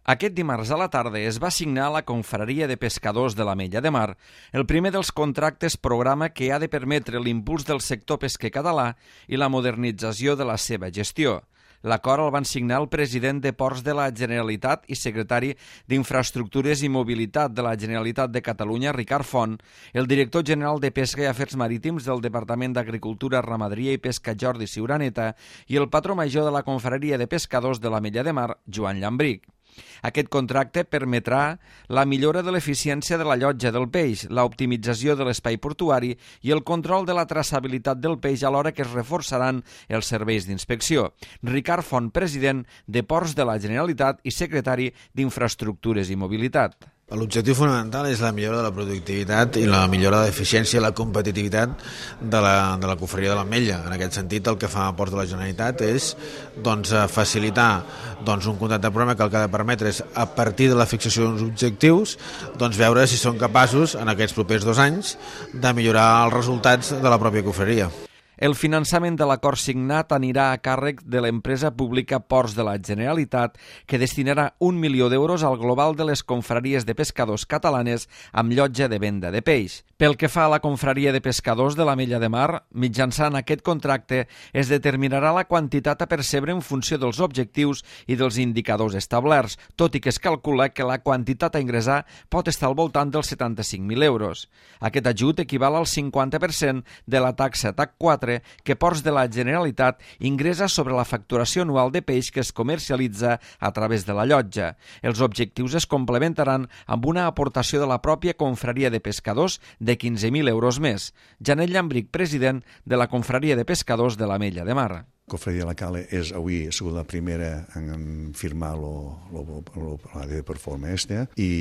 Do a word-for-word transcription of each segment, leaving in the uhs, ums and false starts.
Aquest dimarts a la tarda es va signar a la Confraria de Pescadors de l'Ametlla de Mar el primer dels contractes programa que ha de permetre l'impuls del sector pesquer català i la modernització de la seva gestió. L'acord el van signar el president de Ports de la Generalitat i secretari d'Infraestructures i Mobilitat de la Generalitat de Catalunya, Ricard Font, el director general de Pesca i Afers Marítims del Departament d'Agricultura, Ramaderia i Pesca, Jordi Ciuraneta, i el patró major de la Confraria de Pescadors de l'Ametlla de Mar, Joan Llambric. Aquest contracte permetrà la millora de l'eficiència de la llotja del peix, l'optimització de l'espai portuari i el control de la traçabilitat del peix alhora que es reforçaran els serveis d'inspecció. Ricard Font, president de Ports de la Generalitat i secretari d'Infraestructures i Mobilitat. L'objectiu fonamental és la millora de la productivitat i la millora de l'eficiència i la competitivitat de la, de la confraria de l'Ametlla. En aquest sentit, el que fa Ports de la Generalitat és doncs, facilitar doncs, un contracte de programa que el que ha de permetre és, a partir de la fixació d'uns objectius, doncs, veure si són capaços, en aquests propers dos anys, de millorar els resultats de la pròpia confraria. El finançament de l'acord signat anirà a càrrec de l'empresa pública Ports de la Generalitat, que destinarà un milió d'euros al global de les confraries de pescadors catalanes amb llotja de venda de peix. Pel que fa a la confraria de pescadors de l'Ametlla de Mar, mitjançant aquest contracte es determinarà la quantitat a percebre en funció dels objectius i dels indicadors establerts, tot i que es calcula que la quantitat a ingressar pot estar al voltant dels setanta-cinc mil euros. Aquest ajut equival al cinquanta per cent de la taxa T A C quatre que Ports de la Generalitat ingressa sobre la facturació anual de peix que es comercialitza a través de la llotja. Els objectius es complementaran amb una aportació de la pròpia confraria de pescadors de quinze mil euros més. Janet Llambric, president de la Confraria de Pescadors de l'Ametlla de Mar. Confraria de la Cala és avui ha sigut la primera en firmar la de performa esta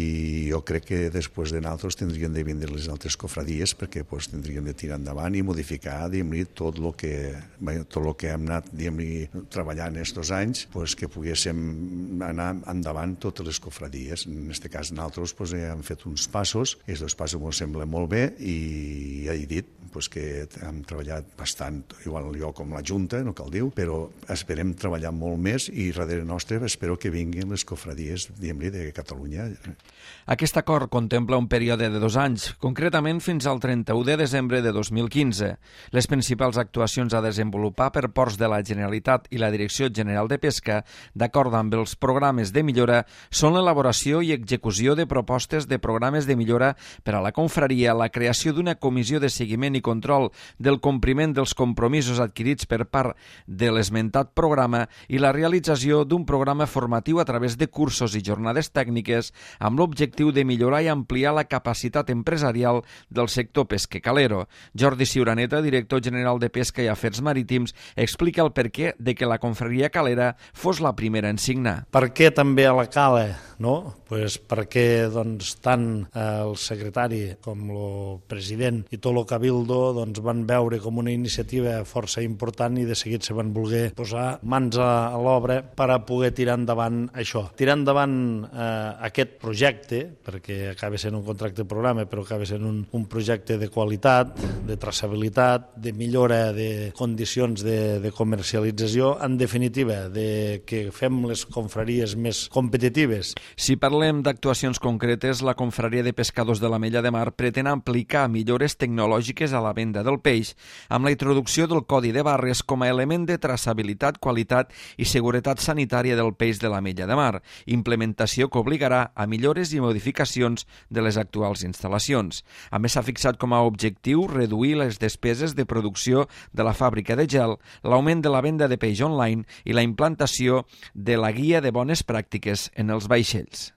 i jo crec que després de nosaltres tindrien de vindre les altres cofradies perquè pues, tindrien de tirar endavant i modificar tot el que, tot el que hem anat treballant aquests anys pues, que poguéssim anar endavant totes les cofradies. En aquest cas nosaltres pues, hem fet uns passos, aquests dos passos ens semblen molt bé i ja he dit pues, que hem treballat bastant, igual jo com la Junta, no cal diu, però esperem treballar molt més i darrere nostre espero que vinguin les cofradies de Catalunya. Aquest acord contempla un període de dos anys, concretament fins al trenta-u de desembre de dos mil quinze. Les principals actuacions a desenvolupar per Ports de la Generalitat i la Direcció General de Pesca, d'acord amb els programes de millora, són l'elaboració i execució de propostes de programes de millora per a la confraria, la creació d'una comissió de seguiment i control del compliment dels compromisos adquirits per part de l'esmentat programa i la realització d'un programa formatiu a través de cursos i jornades tècniques amb l'objectiu de millorar i ampliar la capacitat empresarial del sector pesquer calero. Jordi Ciuraneta, director general de Pesca i Afers Marítims, explica el perquè de que la confraria calera fos la primera en signar. Per què també a la Cala? No? Pues perquè doncs, tant el secretari com el president i tot el cabildo doncs, van veure com una iniciativa força important i de seguit se van voler posar mans a l'obra per a poder tirar endavant això. Tirar endavant eh, aquest projecte, perquè acaba sent un contracte de programa, però acaba sent un, un projecte de qualitat, de traçabilitat, de millora de condicions de, de comercialització, en definitiva, de que fem les confraries més competitives. Si parlem d'actuacions concretes, la Confraria de Pescadors de l'Ametlla de Mar pretén aplicar millores tecnològiques a la venda del peix, amb la introducció del codi de barres com a element de traçabilitat, qualitat i seguretat sanitària del peix de l'Ametlla de Mar, implementació que obligarà a millores i modificacions de les actuals instal·lacions. A més, s'ha fixat com a objectiu reduir les despeses de producció de la fàbrica de gel, l'augment de la venda de peix online i la implantació de la guia de bones pràctiques en els vaixells.